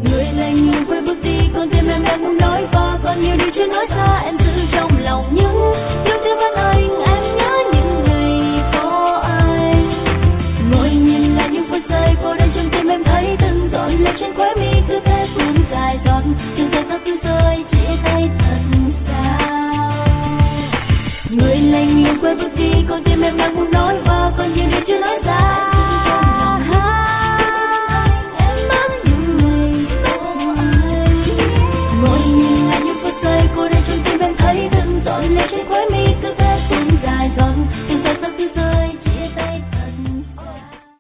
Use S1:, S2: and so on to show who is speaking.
S1: Người lạnh lùng quay bước đi, con tim em đang muốn nói và còn nhiều điều chưa nói ra, em giữ trong lòng những lúc thiếu vắng anh. Em nhớ những ngày có anh, ngồi nhìn lại những phút giây cô đơn trong tim em thấy từng giọt lệ trên khóe mi cứ thế tuôn dài giọt, từng giọt sắp tiêu rơi chia tay thật xa. Người lạnh lùng quay bước đi, con tim em đang muốn nói và còn nhiều điều chưa nói ra.